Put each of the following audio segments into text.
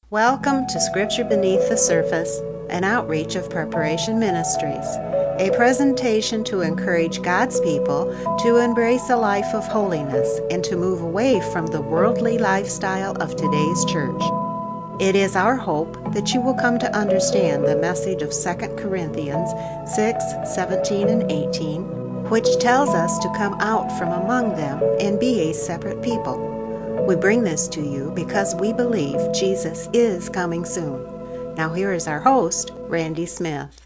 Welcome to Scripture Beneath the Surface, an outreach of Preparation Ministries, a presentation to encourage God's people to embrace a life of holiness and to move away from the worldly lifestyle of today's church. It is our hope that you will come to understand the message of 2 Corinthians 6:17 and 18, which tells us to come out from among them and be a separate people. We bring this to you because we believe Jesus is coming soon. Now here is our host, Randy Smith.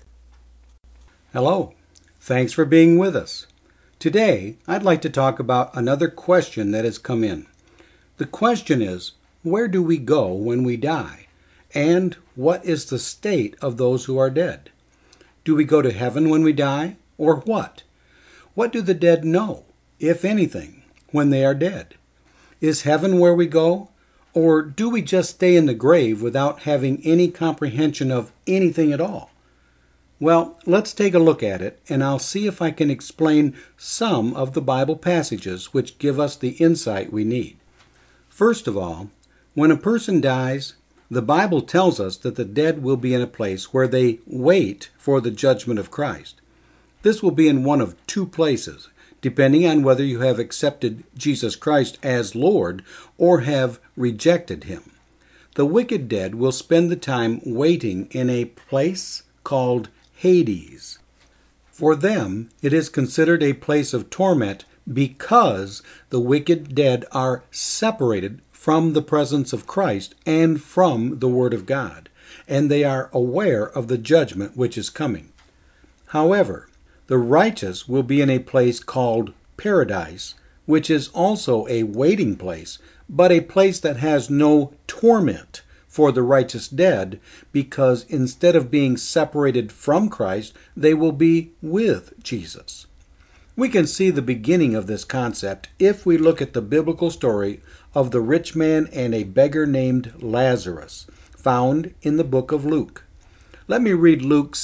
Hello. Thanks for being with us. Today, I'd like to talk about another question that has come in. The question is, where do we go when we die? And what is the state of those who are dead? Do we go to heaven when we die, or what? What do the dead know, if anything, when they are dead? Is heaven where we go, or do we just stay in the grave without having any comprehension of anything at all? Well, let's take a look at it, and I'll see if I can explain some of the Bible passages which give us the insight we need. First of all, when a person dies, the Bible tells us that the dead will be in a place where they wait for the judgment of Christ. This will be in one of two places, depending on whether you have accepted Jesus Christ as Lord or have rejected him. The wicked dead will spend the time waiting in a place called Hades. For them, it is considered a place of torment because the wicked dead are separated from the presence of Christ and from the Word of God, and they are aware of the judgment which is coming. However, the righteous will be in a place called paradise, which is also a waiting place, but a place that has no torment for the righteous dead, because instead of being separated from Christ, they will be with Jesus. We can see the beginning of this concept if we look at the biblical story of the rich man and a beggar named Lazarus, found in the book of Luke. Let me read Luke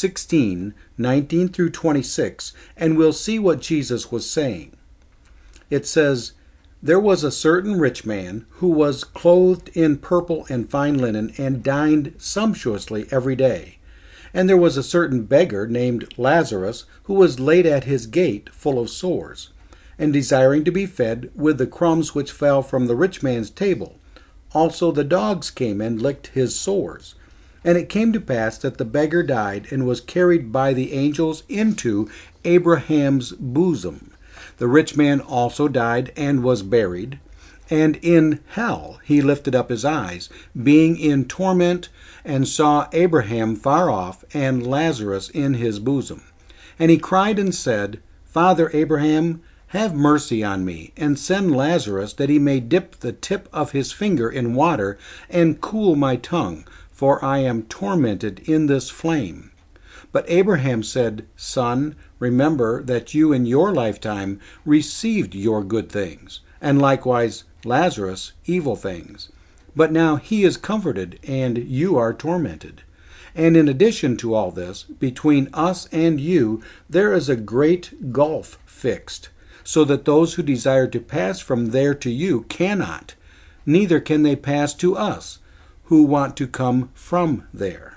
16:19 through 26, and we'll see what Jesus was saying. It says, "There was a certain rich man who was clothed in purple and fine linen and dined sumptuously every day. And there was a certain beggar named Lazarus who was laid at his gate full of sores, and desiring to be fed with the crumbs which fell from the rich man's table. Also the dogs came and licked his sores. And it came to pass that the beggar died and was carried by the angels into Abraham's bosom. The rich man also died and was buried. And in hell he lifted up his eyes, being in torment, and saw Abraham far off and Lazarus in his bosom. And he cried and said, Father Abraham, have mercy on me, and send Lazarus that he may dip the tip of his finger in water and cool my tongue, for I am tormented in this flame. But Abraham said, Son, remember that you in your lifetime received your good things, and likewise Lazarus evil things. But now he is comforted, and you are tormented. And in addition to all this, between us and you there is a great gulf fixed, so that those who desire to pass from there to you cannot, neither can they pass to us, who want to come from there."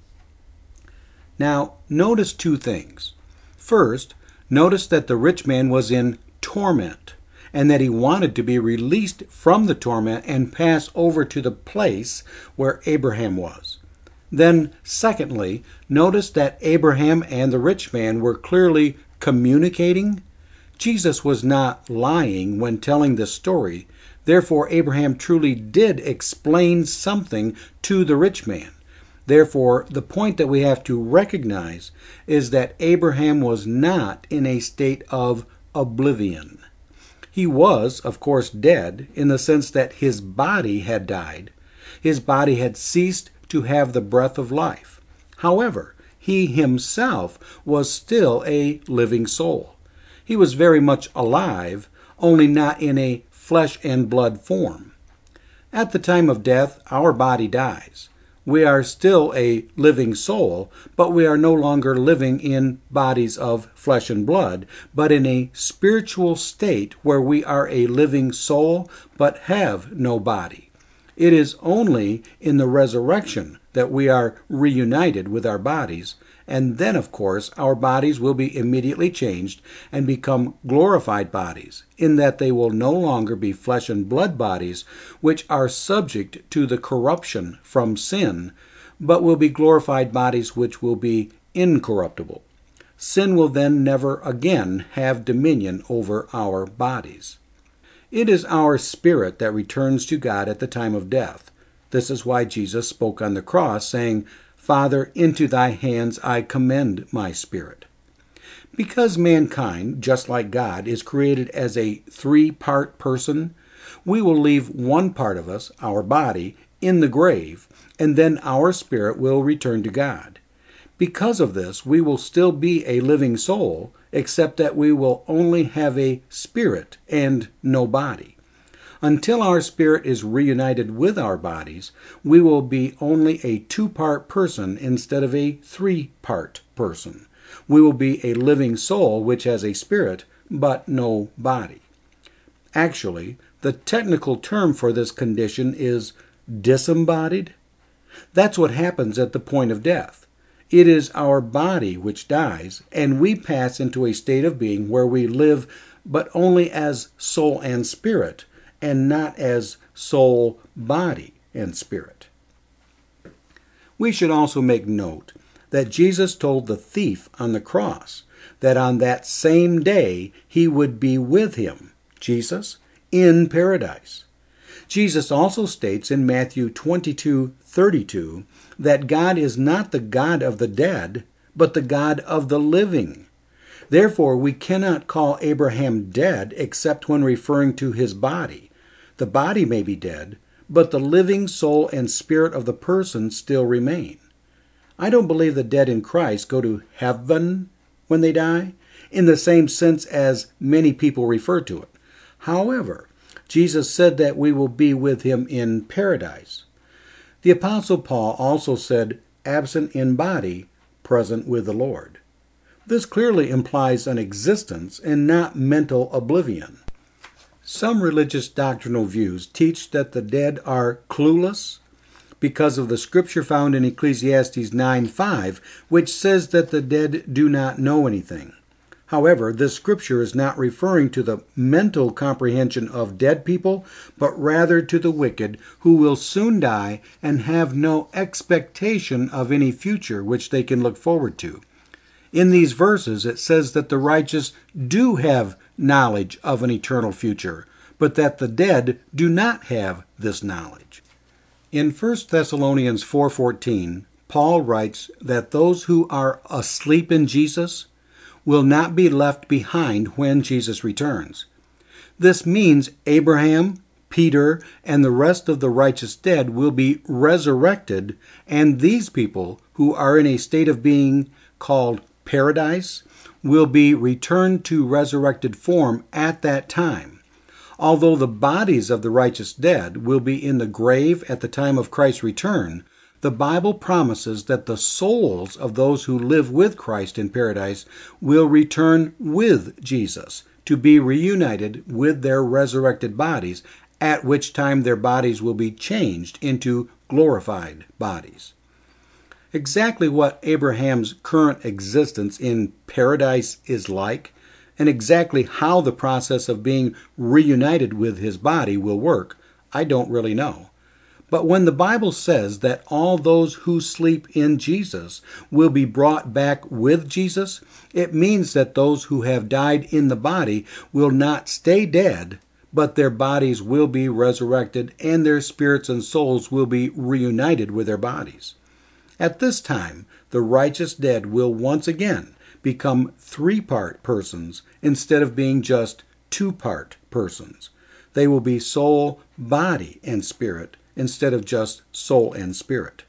Now, notice two things. First, notice that the rich man was in torment, and that he wanted to be released from the torment and pass over to the place where Abraham was. Then, secondly, notice that Abraham and the rich man were clearly communicating. Jesus was not lying when telling this story. Therefore, Abraham truly did explain something to the rich man. Therefore, the point that we have to recognize is that Abraham was not in a state of oblivion. He was, of course, dead in the sense that his body had died. His body had ceased to have the breath of life. However, he himself was still a living soul. He was very much alive, only not in a flesh and blood form. At the time of death, our body dies. We are still a living soul, but we are no longer living in bodies of flesh and blood, but in a spiritual state where we are a living soul, but have no body. It is only in the resurrection that we are reunited with our bodies, and then, of course, our bodies will be immediately changed and become glorified bodies, in that they will no longer be flesh and blood bodies, which are subject to the corruption from sin, but will be glorified bodies which will be incorruptible. Sin will then never again have dominion over our bodies. It is our spirit that returns to God at the time of death. This is why Jesus spoke on the cross, saying, "Father, into thy hands I commend my spirit." Because mankind, just like God, is created as a three-part person, we will leave one part of us, our body, in the grave, and then our spirit will return to God. Because of this, we will still be a living soul, except that we will only have a spirit and no body. Until our spirit is reunited with our bodies, we will be only a two-part person instead of a three-part person. We will be a living soul which has a spirit, but no body. Actually, the technical term for this condition is disembodied. That's what happens at the point of death. It is our body which dies, and we pass into a state of being where we live but only as soul and spirit, and not as soul, body, and spirit. We should also make note that Jesus told the thief on the cross that on that same day he would be with him, Jesus, in paradise. Jesus also states in Matthew 22:32 that God is not the God of the dead, but the God of the living. Therefore, we cannot call Abraham dead except when referring to his body. The body may be dead, but the living soul and spirit of the person still remain. I don't believe the dead in Christ go to heaven when they die, in the same sense as many people refer to it. However, Jesus said that we will be with him in paradise. The Apostle Paul also said, absent in body, present with the Lord. This clearly implies an existence and not mental oblivion. Some religious doctrinal views teach that the dead are clueless because of the scripture found in Ecclesiastes 9:5, which says that the dead do not know anything. However, this scripture is not referring to the mental comprehension of dead people, but rather to the wicked who will soon die and have no expectation of any future which they can look forward to. In these verses, it says that the righteous do have knowledge of an eternal future, but that the dead do not have this knowledge. In 1 Thessalonians 4:14, Paul writes that those who are asleep in Jesus will not be left behind when Jesus returns. This means Abraham, Peter, and the rest of the righteous dead will be resurrected, and these people, who are in a state of being called paradise, will be returned to resurrected form at that time. Although the bodies of the righteous dead will be in the grave at the time of Christ's return, the Bible promises that the souls of those who live with Christ in paradise will return with Jesus to be reunited with their resurrected bodies, at which time their bodies will be changed into glorified bodies. Exactly what Abraham's current existence in paradise is like, and exactly how the process of being reunited with his body will work, I don't really know. But when the Bible says that all those who sleep in Jesus will be brought back with Jesus, it means that those who have died in the body will not stay dead, but their bodies will be resurrected and their spirits and souls will be reunited with their bodies. At this time, the righteous dead will once again become three-part persons instead of being just two-part persons. They will be soul, body, and spirit instead of just soul and spirit.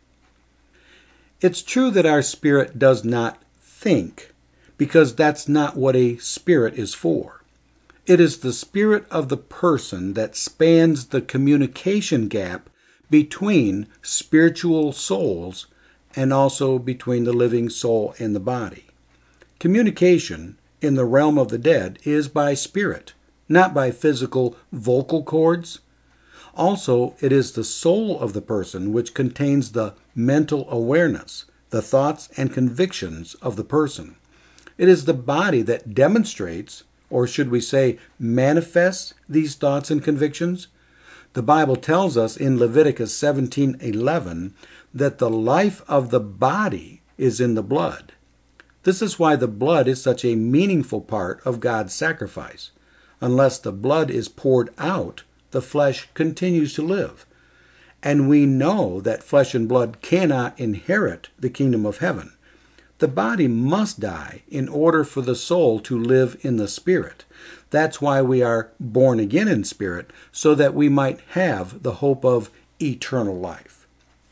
It's true that our spirit does not think, because that's not what a spirit is for. It is the spirit of the person that spans the communication gap between spiritual souls and also between the living soul and the body. Communication in the realm of the dead is by spirit, not by physical vocal cords. Also, it is the soul of the person which contains the mental awareness, the thoughts and convictions of the person. It is the body that demonstrates, or should we say, manifests these thoughts and convictions. The Bible tells us in Leviticus 17:11 that the life of the body is in the blood. This is why the blood is such a meaningful part of God's sacrifice. Unless the blood is poured out, the flesh continues to live. And we know that flesh and blood cannot inherit the kingdom of heaven. The body must die in order for the soul to live in the spirit. That's why we are born again in spirit, so that we might have the hope of eternal life.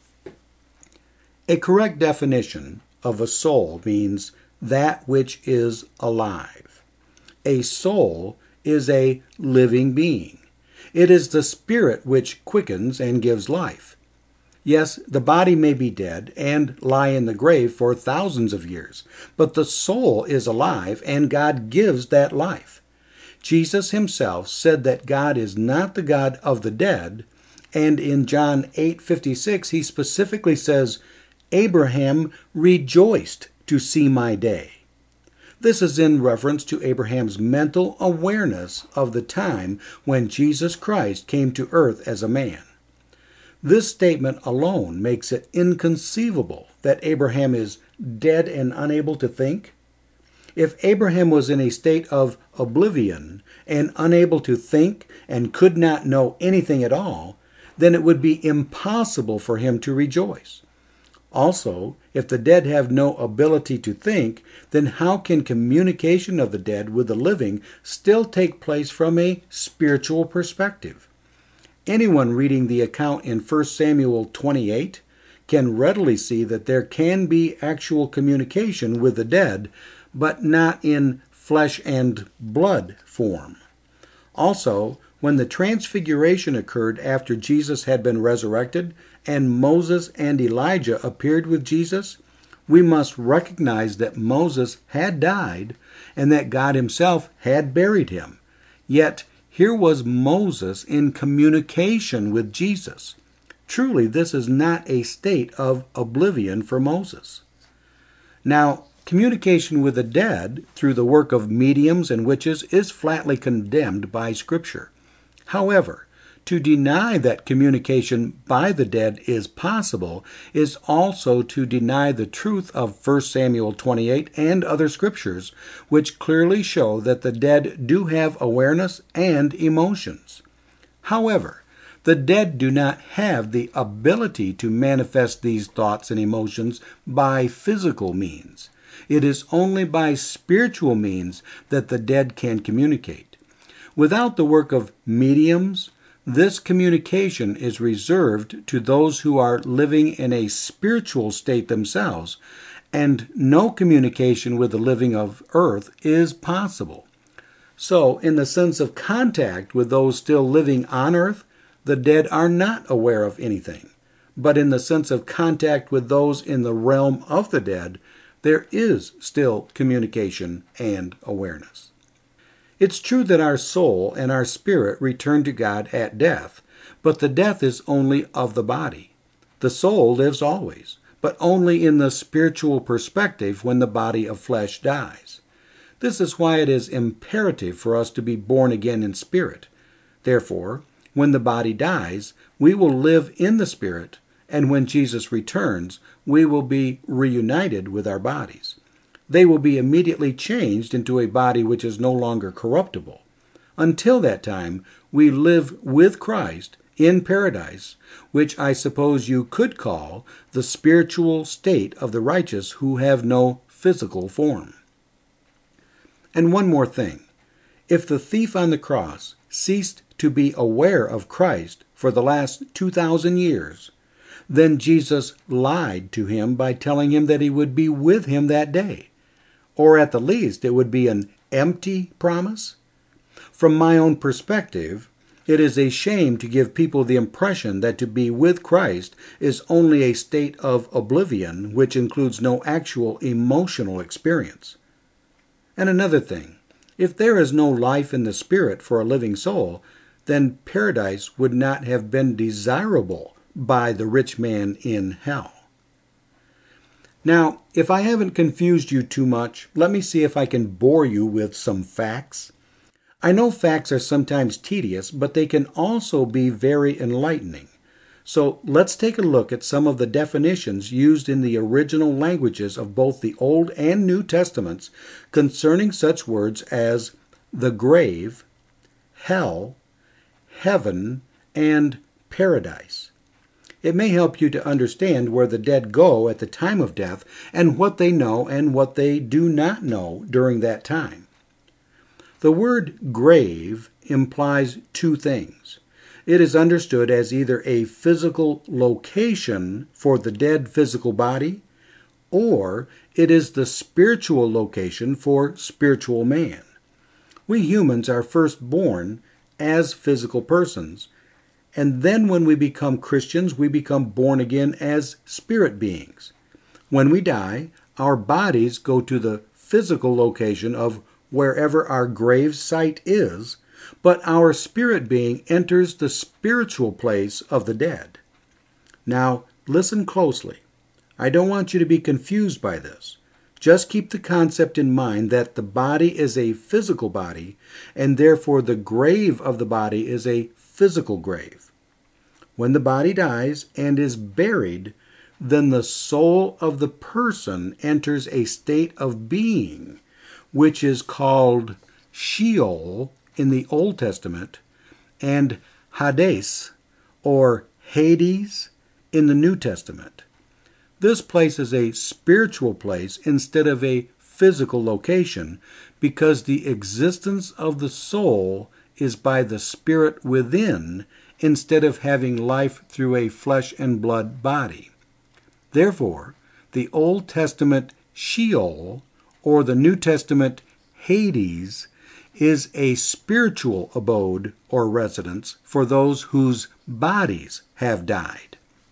A correct definition of a soul means that which is alive. A soul is a living being. It is the spirit which quickens and gives life. Yes, the body may be dead and lie in the grave for thousands of years, but the soul is alive and God gives that life. Jesus himself said that God is not the God of the dead, and in John 8:56 he specifically says, "Abraham rejoiced to see my day." This is in reference to Abraham's mental awareness of the time when Jesus Christ came to earth as a man. This statement alone makes it inconceivable that Abraham is dead and unable to think. If Abraham was in a state of oblivion and unable to think and could not know anything at all, then it would be impossible for him to rejoice. Also, if the dead have no ability to think, then how can communication of the dead with the living still take place from a spiritual perspective? Anyone reading the account in 1 Samuel 28 can readily see that there can be actual communication with the dead, but not in flesh and blood form. Also, when the transfiguration occurred after Jesus had been resurrected and Moses and Elijah appeared with Jesus, we must recognize that Moses had died and that God himself had buried him. Yet, here was Moses in communication with Jesus. Truly, this is not a state of oblivion for Moses. Now, communication with the dead through the work of mediums and witches is flatly condemned by Scripture. However, to deny that communication by the dead is possible is also to deny the truth of 1 Samuel 28 and other scriptures, which clearly show that the dead do have awareness and emotions. However, the dead do not have the ability to manifest these thoughts and emotions by physical means. It is only by spiritual means that the dead can communicate. Without the work of mediums, this communication is reserved to those who are living in a spiritual state themselves, and no communication with the living of earth is possible. So, in the sense of contact with those still living on earth, the dead are not aware of anything. But in the sense of contact with those in the realm of the dead, there is still communication and awareness. It's true that our soul and our spirit return to God at death, but the death is only of the body. The soul lives always, but only in the spiritual perspective when the body of flesh dies. This is why it is imperative for us to be born again in spirit. Therefore, when the body dies, we will live in the spirit, and when Jesus returns, we will be reunited with our bodies. They will be immediately changed into a body which is no longer corruptible. Until that time, we live with Christ in paradise, which I suppose you could call the spiritual state of the righteous who have no physical form. And one more thing. If the thief on the cross ceased to be aware of Christ for the last 2,000 years, then Jesus lied to him by telling him that he would be with him that day. Or at the least, it would be an empty promise. From my own perspective, it is a shame to give people the impression that to be with Christ is only a state of oblivion, which includes no actual emotional experience. And another thing, if there is no life in the spirit for a living soul, then paradise would not have been desirable by the rich man in hell. Now, if I haven't confused you too much, let me see if I can bore you with some facts. I know facts are sometimes tedious, but they can also be very enlightening. So let's take a look at some of the definitions used in the original languages of both the Old and New Testaments concerning such words as the grave, hell, heaven, and paradise. It may help you to understand where the dead go at the time of death and what they know and what they do not know during that time. The word grave implies two things. It is understood as either a physical location for the dead physical body, or it is the spiritual location for spiritual man. We humans are first born as physical persons, and then when we become Christians, we become born again as spirit beings. When we die, our bodies go to the physical location of wherever our grave site is, but our spirit being enters the spiritual place of the dead. Now, listen closely. I don't want you to be confused by this. Just keep the concept in mind that the body is a physical body, and therefore the grave of the body is a physical grave. When the body dies and is buried, then the soul of the person enters a state of being, which is called Sheol in the Old Testament and Hades or Hades in the New Testament. This place is a spiritual place instead of a physical location because the existence of the soul is by the spirit within instead of having life through a flesh and blood body. Therefore, the Old Testament Sheol or the New Testament Hades is a spiritual abode or residence for those whose bodies have died.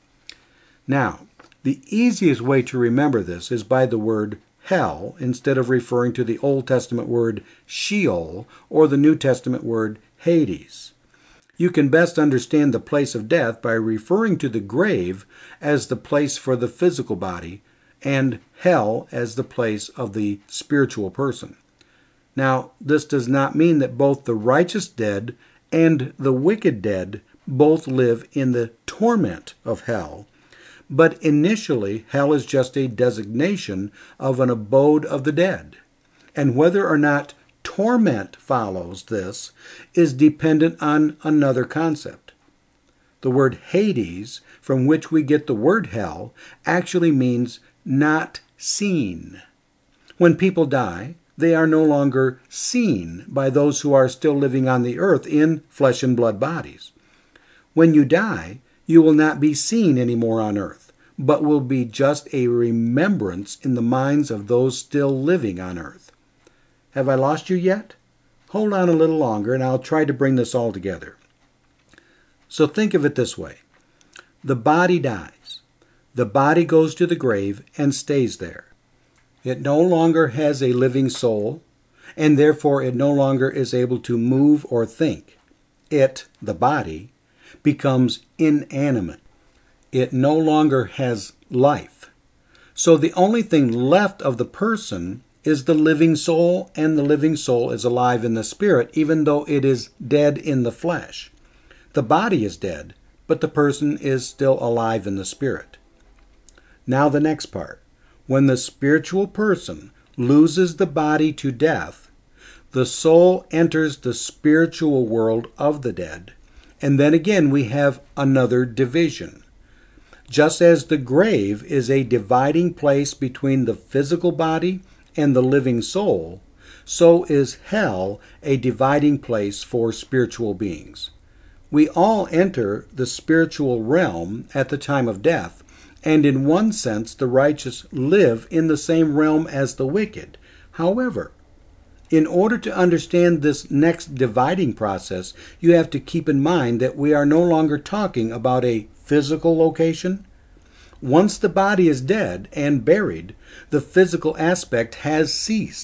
Now, the easiest way to remember this is by the word hell instead of referring to the Old Testament word Sheol or the New Testament word Hades. You can best understand the place of death by referring to the grave as the place for the physical body and hell as the place of the spiritual person. Now, this does not mean that both the righteous dead and the wicked dead both live in the torment of hell, but initially hell is just a designation of an abode of the dead, and whether or not torment follows this is dependent on another concept. The word Hades, from which we get the word hell, actually means not seen. When people die, they are no longer seen by those who are still living on the earth in flesh and blood bodies. When you die, you will not be seen anymore on earth, but will be just a remembrance in the minds of those still living on earth. Have I lost you yet? Hold on a little longer and I'll try to bring this all together. So think of it this way. The body dies. The body goes to the grave and stays there. It no longer has a living soul, and therefore it no longer is able to move or think. It, the body, becomes inanimate. It no longer has life. So the only thing left of the person is the living soul, and the living soul is alive in the spirit, even though it is dead in the flesh. The body is dead, but the person is still alive in the spirit. Now the next part. When the spiritual person loses the body to death, the soul enters the spiritual world of the dead, and then again we have another division. Just as the grave is a dividing place between the physical body and the living soul, so is hell a dividing place for spiritual beings. We all enter the spiritual realm at the time of death, and in one sense the righteous live in the same realm as the wicked. However, in order to understand this next dividing process, you have to keep in mind that we are no longer talking about a physical location. Once the body is dead and buried, the physical aspect has ceased,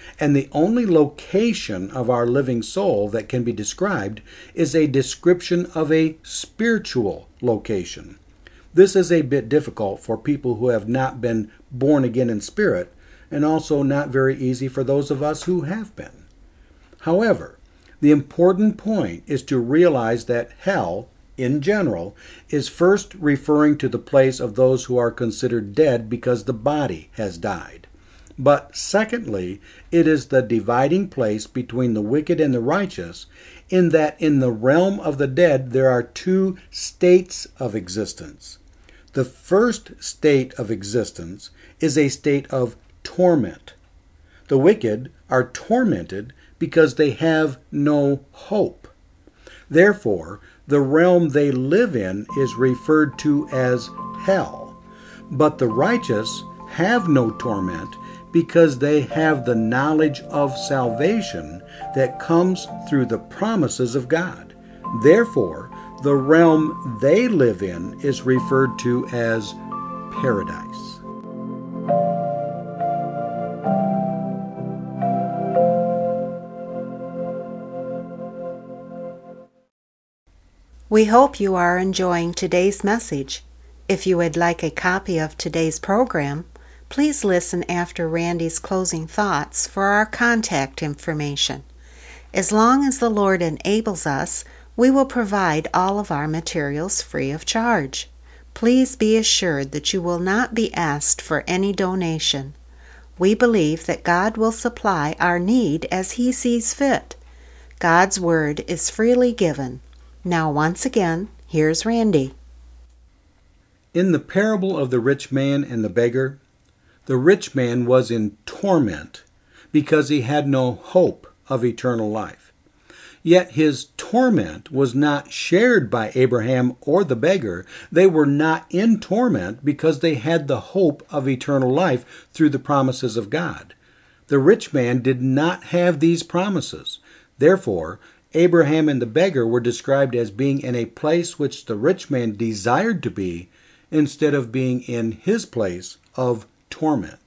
and the only location of our living soul that can be described is a description of a spiritual location. This is a bit difficult for people who have not been born again in spirit, and also not very easy for those of us who have been. However, the important point is to realize that hell, in general, is first referring to the place of those who are considered dead because the body has died. But secondly, it is the dividing place between the wicked and the righteous, in that in the realm of the dead there are two states of existence. The first state of existence is a state of torment. The wicked are tormented because they have no hope. Therefore, the realm they live in is referred to as hell. But the righteous have no torment because they have the knowledge of salvation that comes through the promises of God. Therefore, the realm they live in is referred to as paradise. We hope you are enjoying today's message. If you would like a copy of today's program, please listen after Randy's closing thoughts for our contact information. As long as the Lord enables us, we will provide all of our materials free of charge. Please be assured that you will not be asked for any donation. We believe that God will supply our need as He sees fit. God's Word is freely given. Now, once again, here's Randy. In the parable of the rich man and the beggar, the rich man was in torment because he had no hope of eternal life. Yet his torment was not shared by Abraham or the beggar. They were not in torment because they had the hope of eternal life through the promises of God. The rich man did not have these promises. Therefore, Abraham and the beggar were described as being in a place which the rich man desired to be, instead of being in his place of torment.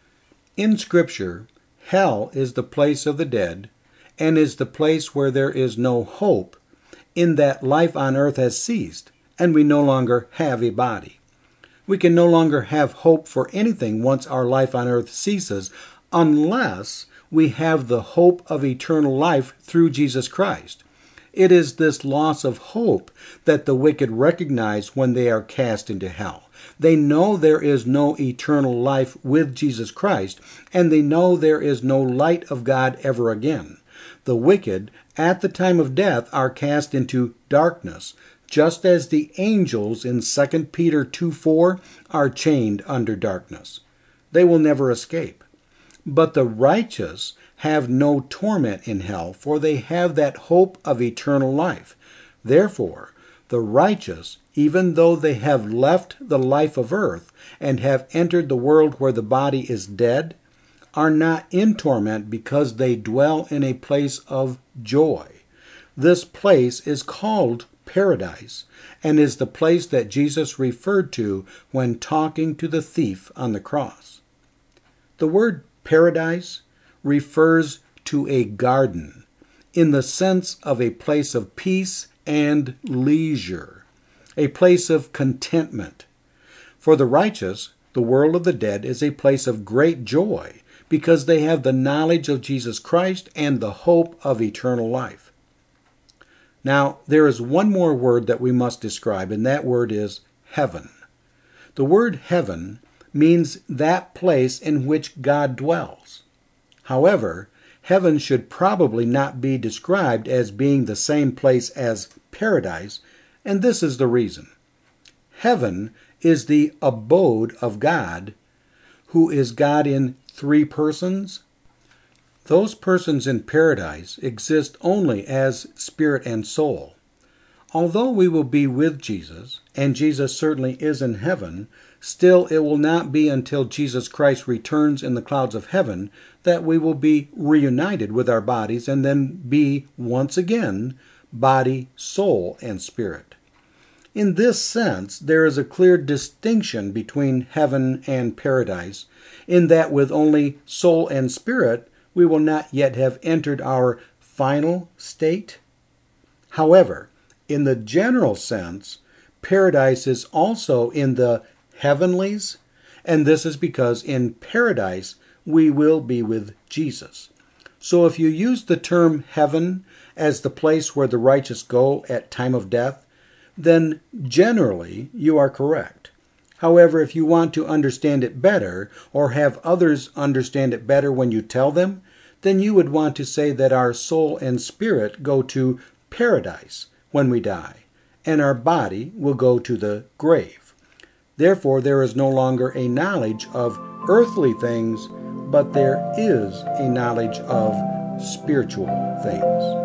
In Scripture, hell is the place of the dead, and is the place where there is no hope, in that life on earth has ceased, and we no longer have a body. We can no longer have hope for anything once our life on earth ceases, unless we have the hope of eternal life through Jesus Christ. It is this loss of hope that the wicked recognize when they are cast into hell. They know there is no eternal life with Jesus Christ, and they know there is no light of God ever again. The wicked, at the time of death, are cast into darkness, just as the angels in 2 Peter 2:4 are chained under darkness. They will never escape. But the righteous have no torment in hell, for they have that hope of eternal life. Therefore, the righteous, even though they have left the life of earth and have entered the world where the body is dead, are not in torment because they dwell in a place of joy. This place is called paradise, and is the place that Jesus referred to when talking to the thief on the cross. The word paradise refers to a garden in the sense of a place of peace and leisure, a place of contentment. For the righteous, the world of the dead is a place of great joy because they have the knowledge of Jesus Christ and the hope of eternal life. Now, there is one more word that we must describe, and that word is heaven. The word heaven means that place in which God dwells. However, heaven should probably not be described as being the same place as paradise, and this is the reason. Heaven is the abode of God, who is God in 3 persons. Those persons in paradise exist only as spirit and soul. Although we will be with Jesus, and Jesus certainly is in heaven, still it will not be until Jesus Christ returns in the clouds of heaven that we will be reunited with our bodies and then be once again body, soul, and spirit. In this sense, there is a clear distinction between heaven and paradise, in that with only soul and spirit, we will not yet have entered our final state. However, in the general sense, paradise is also in the heavenlies, and this is because in paradise we will be with Jesus. So if you use the term heaven as the place where the righteous go at time of death, then generally you are correct. However, if you want to understand it better, or have others understand it better when you tell them, then you would want to say that our soul and spirit go to paradise when we die, and our body will go to the grave. Therefore, there is no longer a knowledge of earthly things, but there is a knowledge of spiritual things.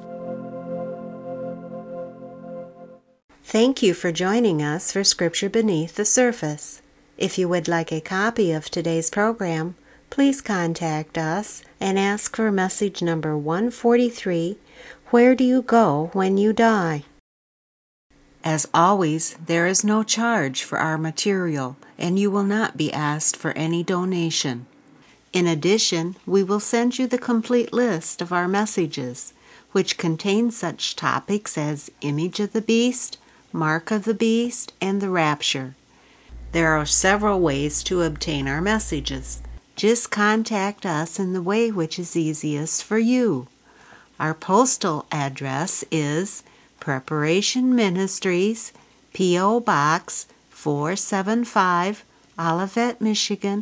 Thank you for joining us for Scripture Beneath the Surface. If you would like a copy of today's program, please contact us and ask for message number 143, Where Do You Go When You Die? As always, there is no charge for our material, and you will not be asked for any donation. In addition, we will send you the complete list of our messages, which contain such topics as Image of the Beast, Mark of the Beast, and the Rapture. There are several ways to obtain our messages. Just contact us in the way which is easiest for you. Our postal address is Preparation Ministries, P.O. Box 475, Olivet, Michigan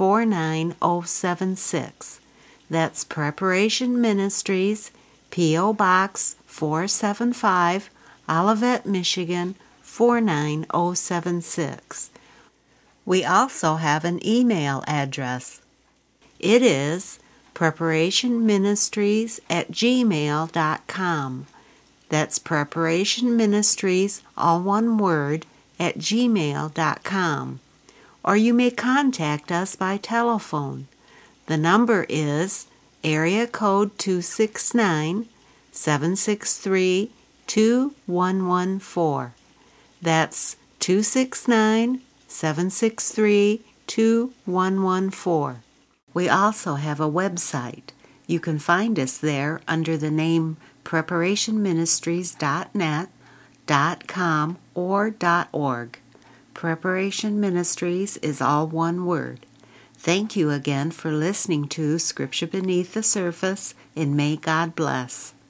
49076. That's Preparation Ministries, P.O. Box 475, Olivet, Michigan 49076. We also have an email address. It is preparationministries@gmail.com. That's preparationministries, all one word, @gmail.com. Or you may contact us by telephone. The number is area code 269-763-2114. That's 269-763-2114. We also have a website. You can find us there under the name preparationministries.net, .com, or .org. Preparation Ministries is all one word. Thank you again for listening to Scripture Beneath the Surface, and may God bless.